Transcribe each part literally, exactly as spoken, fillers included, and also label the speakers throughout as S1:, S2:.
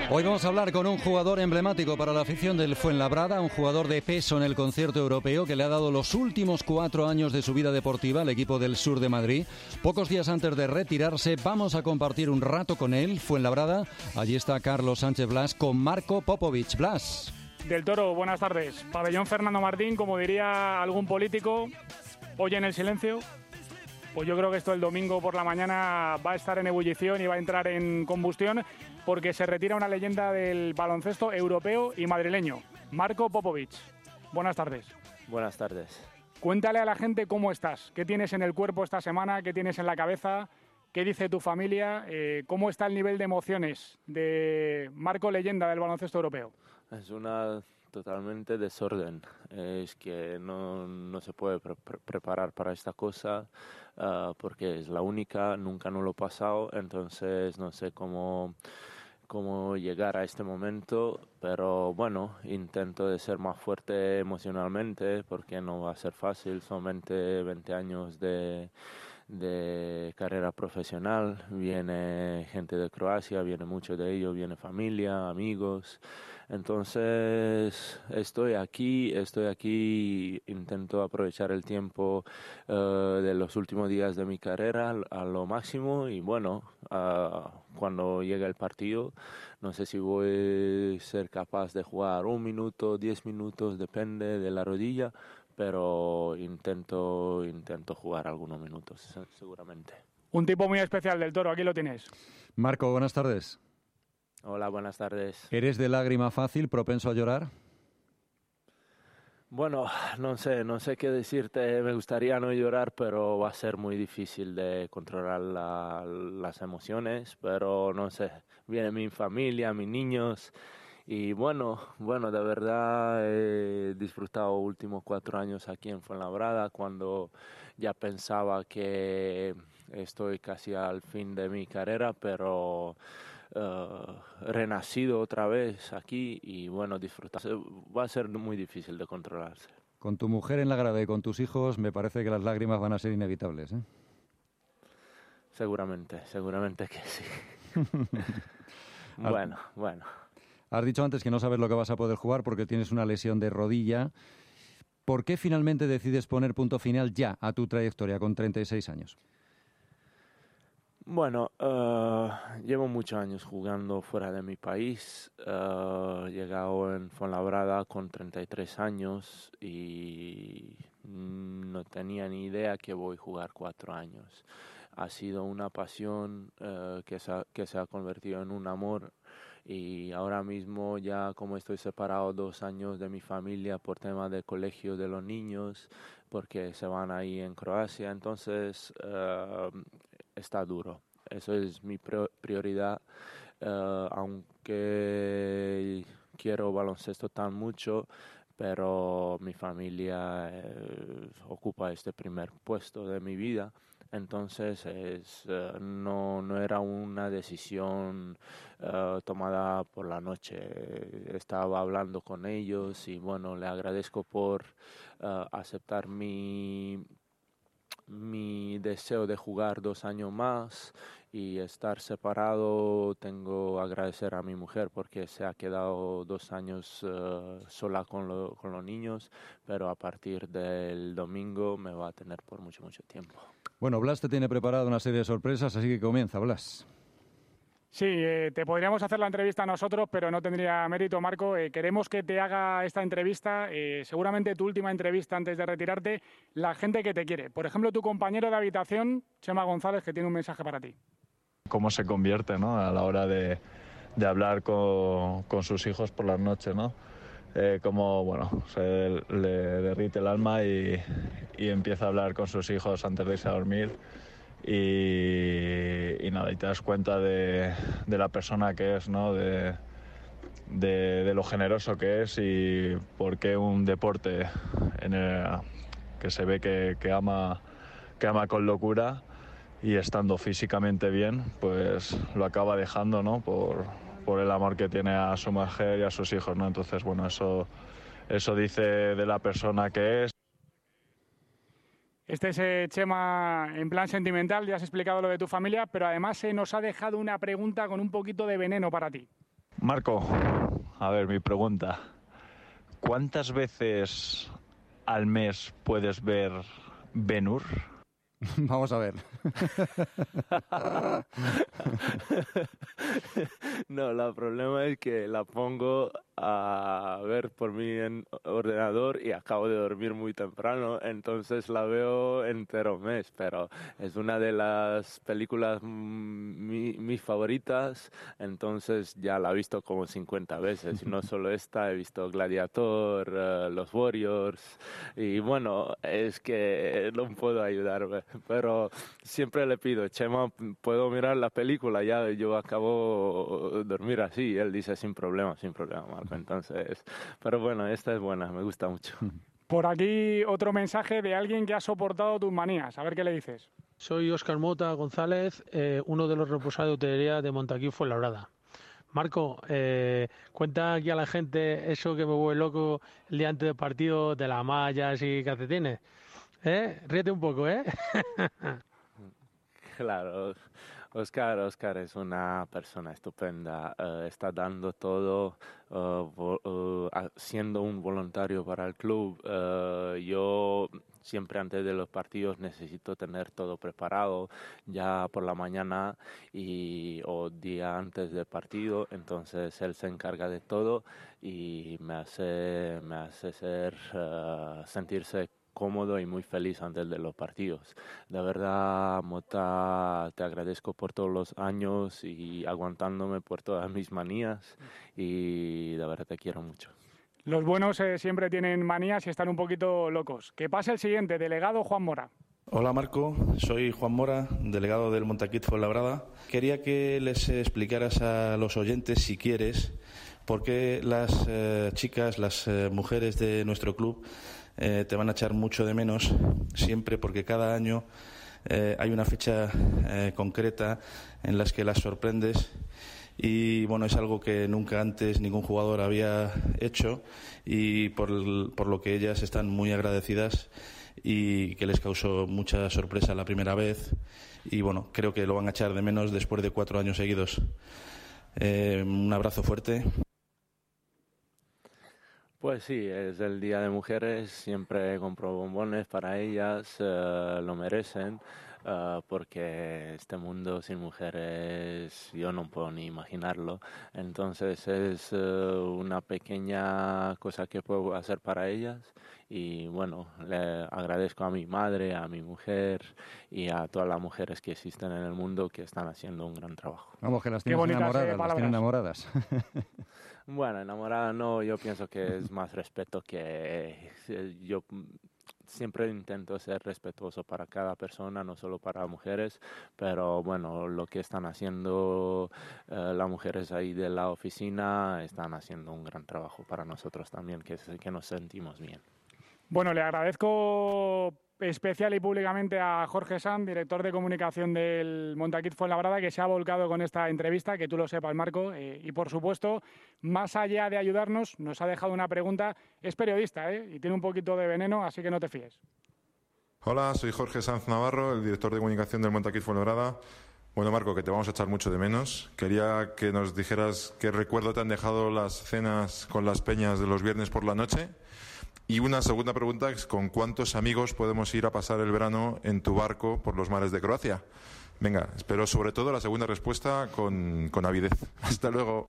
S1: Hoy vamos a hablar con un jugador emblemático para la afición del Fuenlabrada, un jugador de peso en el concierto europeo que le ha dado los últimos cuatro años de su vida deportiva al equipo del sur de Madrid. Pocos días antes de retirarse vamos a compartir un rato con él, Fuenlabrada. Allí está Carlos Sánchez Blas con Marco Popovich. Blas.
S2: Del Toro, buenas tardes. Pabellón Fernando Martín, como diría algún político, hoy en el silencio. Pues yo creo que esto el domingo por la mañana va a estar en ebullición y va a entrar en combustión porque se retira una leyenda del baloncesto europeo y madrileño, Marco Popovich. Buenas tardes.
S3: Buenas tardes.
S2: Cuéntale a la gente cómo estás, qué tienes en el cuerpo esta semana, qué tienes en la cabeza, qué dice tu familia, eh, cómo está el nivel de emociones de Marco, leyenda del baloncesto europeo.
S3: Es una totalmente desorden, es que no, no se puede pre pre preparar para esta cosa uh, porque es la única, nunca no lo he pasado, entonces no sé cómo, cómo llegar a este momento, pero bueno, intento de ser más fuerte emocionalmente porque no va a ser fácil, solamente veinte años de... de carrera profesional, viene gente de Croacia, viene mucho de ellos, viene familia, amigos, entonces estoy aquí, estoy aquí, intento aprovechar el tiempo uh, de los últimos días de mi carrera a lo máximo y bueno, uh, cuando llegue el partido, no sé si voy a ser capaz de jugar un minuto, diez minutos, depende de la rodilla, pero intento intento jugar algunos minutos, seguramente.
S2: Un tipo muy especial, Del Toro, aquí lo tienes.
S1: Marco, buenas tardes.
S3: Hola, buenas tardes.
S1: ¿Eres de lágrima fácil, propenso a llorar?
S3: Bueno, no sé, no sé qué decirte, me gustaría no llorar, pero va a ser muy difícil de controlar la, las emociones, pero no sé, viene mi familia, mis niños. Y bueno, bueno, de verdad he disfrutado los últimos cuatro años aquí en Fuenlabrada cuando ya pensaba que estoy casi al fin de mi carrera, pero uh, renacido otra vez aquí y bueno, disfrutar. Va a ser muy difícil de controlarse.
S1: Con tu mujer en la grada y con tus hijos me parece que las lágrimas van a ser inevitables, ¿eh?
S3: Seguramente, seguramente que sí. bueno, bueno.
S1: Has dicho antes que no sabes lo que vas a poder jugar porque tienes una lesión de rodilla. ¿Por qué finalmente decides poner punto final ya a tu trayectoria con treinta y seis años?
S3: Bueno, uh, llevo muchos años jugando fuera de mi país. Uh, he llegado en Fuenlabrada con treinta y tres años y no tenía ni idea que voy a jugar cuatro años. Ha sido una pasión uh, que, se ha, que se ha convertido en un amor. Y ahora mismo ya como estoy separado dos años de mi familia por tema del colegio de los niños, porque se van ahí en Croacia, entonces uh, está duro. Eso es mi prioridad, uh, aunque quiero baloncesto tan mucho, pero mi familia eh, ocupa este primer puesto de mi vida. Entonces es, uh, no, no era una decisión uh, tomada por la noche. Estaba hablando con ellos y bueno, le agradezco por uh, aceptar mi, mi deseo de jugar dos años más y estar separado. Tengo que agradecer a mi mujer porque se ha quedado dos años uh, sola con, lo, con los niños, pero a partir del domingo me va a tener por mucho, mucho tiempo.
S1: Bueno, Blas te tiene preparado una serie de sorpresas, así que comienza, Blas.
S2: Sí, eh, te podríamos hacer la entrevista nosotros, pero no tendría mérito, Marco. Eh, queremos que te haga esta entrevista, eh, seguramente tu última entrevista antes de retirarte, la gente que te quiere. Por ejemplo, tu compañero de habitación, Chema González, que tiene un mensaje para ti.
S4: Cómo se convierte, ¿no?, a la hora de, de hablar con, con sus hijos por las noches, ¿no? Eh, como, bueno, se le derrite el alma y, y empieza a hablar con sus hijos antes de irse a dormir. Y, y nada, y te das cuenta de, de la persona que es, ¿no? De, de, de lo generoso que es y por qué un deporte en el, que se ve que, que, ama, que ama con locura y estando físicamente bien, pues lo acaba dejando, ¿no? Por, por el amor que tiene a su mujer y a sus hijos, ¿no? Entonces, bueno, eso, eso dice de la persona que es.
S2: Este es eh, Chema en plan sentimental, ya has explicado lo de tu familia, pero además se eh, nos ha dejado una pregunta con un poquito de veneno para ti.
S4: Marco, a ver, mi pregunta. ¿Cuántas veces al mes puedes ver Ben-Hur?
S1: Vamos a ver.
S3: No, el problema es que la pongo a ver por mi en ordenador y acabo de dormir muy temprano, entonces la veo entero mes, pero es una de las películas mi, mis favoritas, entonces ya la he visto como cincuenta veces, y no solo esta, he visto Gladiator, uh, Los Warriors, y bueno, es que no puedo ayudarme, pero siempre le pido, Chema, ¿puedo mirar la película? Ya yo acabo de dormir así, y él dice sin problema, sin problema, Marco, entonces, pero bueno, esta es buena, me gusta mucho.
S2: Por aquí otro mensaje de alguien que ha soportado tus manías, a ver qué le dices.
S5: Soy Óscar Mota González, eh, uno de los responsables de hotelería de Montaquí Fuenlabrada. Marco, eh, cuenta aquí a la gente eso que me vuelve loco el día antes del partido de las mallas y calcetines. ¿Eh? Ríete un poco, ¿eh?
S3: Claro, Óscar, Óscar es una persona estupenda, uh, está dando todo, uh, vo, uh, siendo un voluntario para el club. Uh, yo siempre antes de los partidos necesito tener todo preparado ya por la mañana y o día antes del partido, entonces él se encarga de todo y me hace, me hace ser, uh, sentirse cómodo y muy feliz antes de los partidos. De verdad, Mota, te agradezco por todos los años y aguantándome por todas mis manías y de verdad te quiero mucho.
S2: Los buenos eh, siempre tienen manías y están un poquito locos. Que pase el siguiente, delegado Juan Mora.
S6: Hola Marco, soy Juan Mora, delegado del Montaquit Fuenlabrada. Quería que les explicaras a los oyentes, si quieres, por qué las eh, chicas, las eh, mujeres de nuestro club Eh, te van a echar mucho de menos siempre, porque cada año eh, hay una fecha eh, concreta en las que las sorprendes y bueno, es algo que nunca antes ningún jugador había hecho y por, el, por lo que ellas están muy agradecidas y que les causó mucha sorpresa la primera vez y bueno, creo que lo van a echar de menos después de cuatro años seguidos. Eh, un abrazo fuerte.
S3: Pues sí, es el Día de Mujeres, siempre compro bombones para ellas, uh, lo merecen, uh, porque este mundo sin mujeres yo no puedo ni imaginarlo, entonces es uh, una pequeña cosa que puedo hacer para ellas y bueno, le agradezco a mi madre, a mi mujer y a todas las mujeres que existen en el mundo que están haciendo un gran trabajo.
S1: Vamos, que las tienes enamoradas, las tienen enamoradas.
S3: Bueno, enamorada no, yo pienso que es más respeto que yo siempre intento ser respetuoso para cada persona, no solo para mujeres, pero bueno, lo que están haciendo uh, las mujeres ahí de la oficina están haciendo un gran trabajo para nosotros también, que, que nos sentimos bien.
S2: Bueno, le agradezco especial y públicamente a Jorge Sanz, director de comunicación del Montaquit Fuenlabrada, que se ha volcado con esta entrevista, que tú lo sepas, Marco, eh, y por supuesto, más allá de ayudarnos, nos ha dejado una pregunta. Es periodista, ¿eh? Y tiene un poquito de veneno, así que no te fíes.
S7: Hola, soy Jorge Sanz Navarro, el director de comunicación del Montaquit Fuenlabrada. Bueno, Marco, que te vamos a echar mucho de menos. Quería que nos dijeras qué recuerdo te han dejado las cenas con las peñas de los viernes por la noche. Y una segunda pregunta es, ¿con cuántos amigos podemos ir a pasar el verano en tu barco por los mares de Croacia? Venga, espero sobre todo la segunda respuesta con, con avidez. Hasta luego.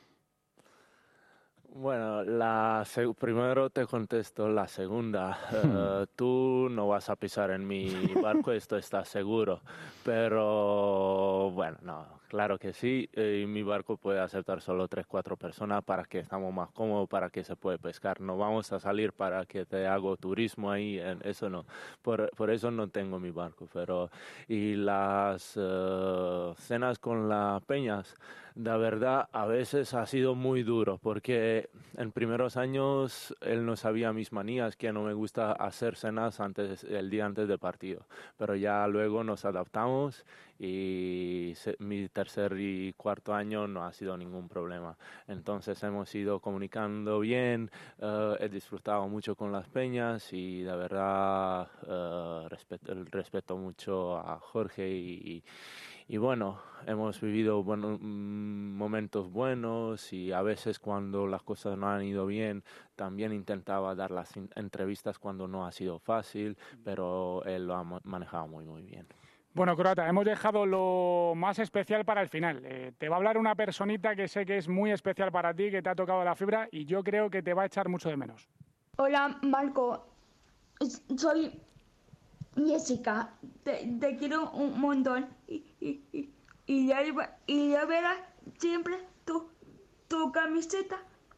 S3: Bueno, la primero te contesto la segunda. Uh, tú no vas a pisar en mi barco, esto está seguro. Pero bueno, no, claro que sí. Eh, mi barco puede aceptar solo tres, cuatro personas para que estamos más cómodos, para que se puede pescar. No vamos a salir para que te hago turismo ahí, eso no. Por, por eso no tengo mi barco. Pero y las uh, cenas con las peñas, la verdad, a veces ha sido muy duro porque en primeros años él no sabía mis manías, que no me gusta hacer cenas antes, el día antes del partido. Pero ya luego nos adaptamos y se, mi tercer y cuarto año no ha sido ningún problema. Entonces hemos ido comunicando bien, uh, he disfrutado mucho con las peñas y de verdad uh, respeto, respeto mucho a Jorge y, y bueno, hemos vivido bueno, momentos buenos y a veces cuando las cosas no han ido bien, también intentaba dar las entrevistas cuando no ha sido fácil, pero él lo ha manejado muy, muy bien.
S2: Bueno, croata, hemos dejado lo más especial para el final. Eh, te va a hablar una personita que sé que es muy especial para ti, que te ha tocado la fibra y yo creo que te va a echar mucho de menos.
S8: Hola, Marco. Soy Jessica. Te, te quiero un montón. Y, y, y, y, ya, y ya verás siempre tu, tu camiseta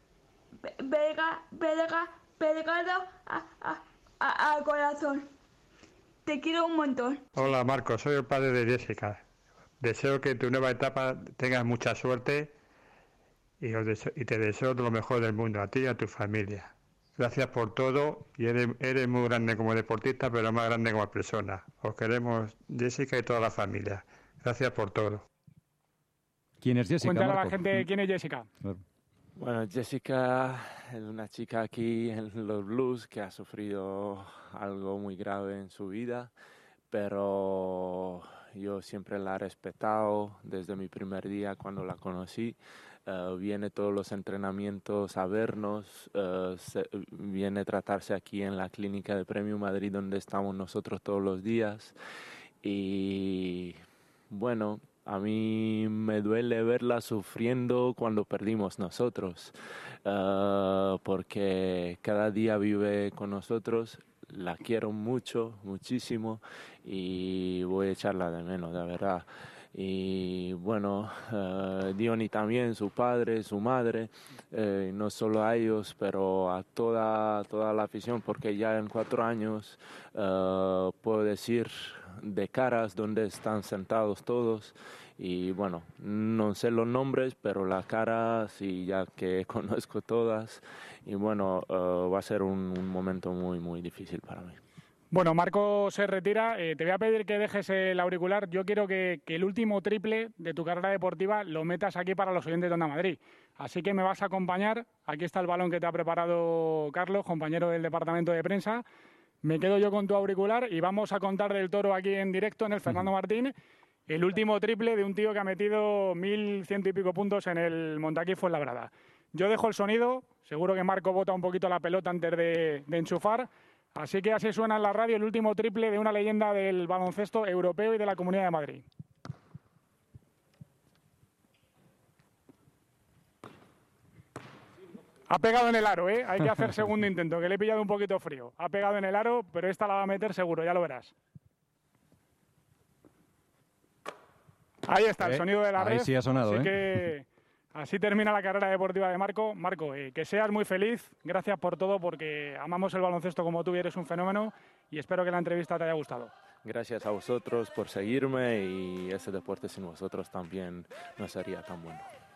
S8: pega, pega, pegada a, a, a, al corazón. Te quiero un montón.
S9: Hola Marco, soy el padre de Jessica. Deseo que en tu nueva etapa tengas mucha suerte y, os deseo, y te deseo lo mejor del mundo, a ti y a tu familia. Gracias por todo y eres, eres muy grande como deportista, pero más grande como persona. Os queremos, Jessica y toda la familia. Gracias por todo.
S1: ¿Quién es Jessica,
S2: Cuéntale
S1: Marco?
S2: a la gente quién es Jessica.
S1: Claro.
S3: Bueno, Jessica es una chica aquí en los Blues que ha sufrido algo muy grave en su vida, pero yo siempre la he respetado desde mi primer día cuando la conocí. Uh, viene todos los entrenamientos a vernos, uh, se, viene a tratarse aquí en la clínica de Premium Madrid donde estamos nosotros todos los días y bueno, a mí me duele verla sufriendo cuando perdimos nosotros, uh, porque cada día vive con nosotros, la quiero mucho, muchísimo y voy a echarla de menos, de verdad. Y bueno, uh, Diony también, su padre, su madre, eh, no solo a ellos, pero a toda, toda la afición, porque ya en cuatro años uh, puedo decir de caras donde están sentados todos y bueno, no sé los nombres, pero las caras sí ya que conozco todas y bueno, uh, va a ser un, un momento muy, muy difícil para mí.
S2: Bueno, Marco se retira. Eh, te voy a pedir que dejes el auricular. Yo quiero que, que el último triple de tu carrera deportiva lo metas aquí para los oyentes de Onda Madrid. Así que me vas a acompañar. Aquí está el balón que te ha preparado Carlos, compañero del departamento de prensa. Me quedo yo con tu auricular y vamos a contar del Toro aquí en directo en el Fernando Martín. El último triple de un tío que ha metido mil ciento y pico puntos en el Montaquí Fuenlabrada. Yo dejo el sonido. Seguro que Marco bota un poquito la pelota antes de, de enchufar. Así que así suena en la radio el último triple de una leyenda del baloncesto europeo y de la Comunidad de Madrid. Ha pegado en el aro, ¿eh? Hay que hacer segundo intento, que le he pillado un poquito frío. Ha pegado en el aro, pero esta la va a meter seguro, ya lo verás. Ahí está, el
S1: Eh,
S2: sonido de la red.
S1: ahí sí ha sonado,
S2: así
S1: ¿eh?
S2: que así termina la carrera deportiva de Marco. Marco, eh, que seas muy feliz. Gracias por todo, porque amamos el baloncesto como tú y eres un fenómeno. Y espero que la entrevista te haya gustado.
S3: Gracias a vosotros por seguirme y ese deporte sin vosotros también no sería tan bueno.